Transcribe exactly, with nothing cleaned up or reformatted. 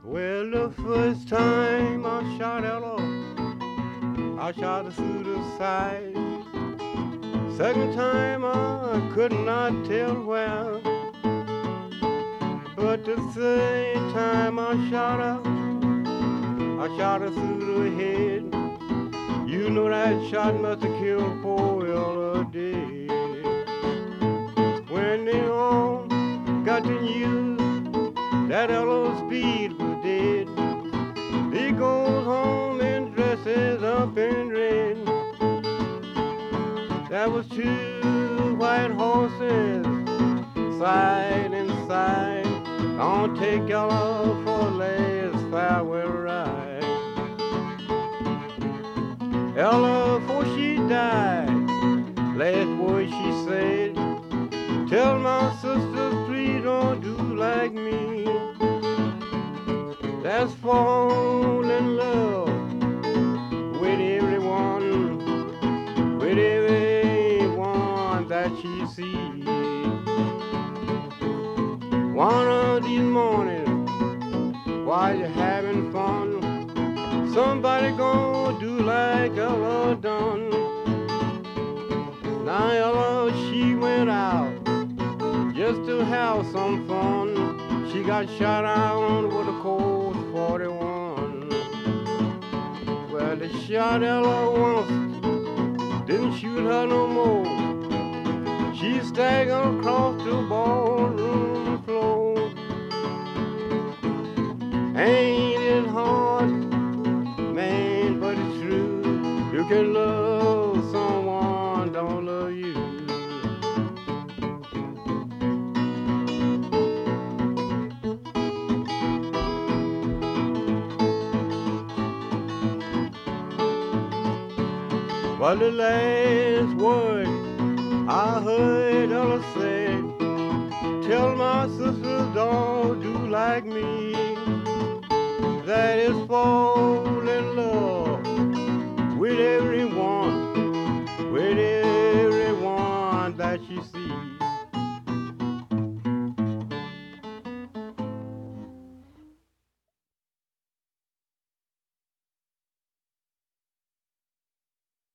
Well, the first time I shot Ella, I shot her through the side. Second time I could not tell where. But the third time I shot her, I shot her through the head. You know that shot must have killed poor Ella dead. When they all got the news that Ella's speed was dead, he goes home and dresses up in red. There was two white horses, side and side. I'll take Ella for a last farewell ride. Ella, before she died, last word she said, tell my sisters please don't do like me. That's fall in love with everyone, with everyone that she sees. One of these mornings, while you're having fun, somebody gonna do like Ella done. Now Ella, she went out just to have some fun. She got shot down with a Colt forty-one. Well, they shot Ella once, didn't shoot her no more. She staggered across the ballroom floor. Ain't it hard, man, but it's true. You can love someone, don't love you. But the last word I heard Ella say, tell my sisters don't do like me. That is for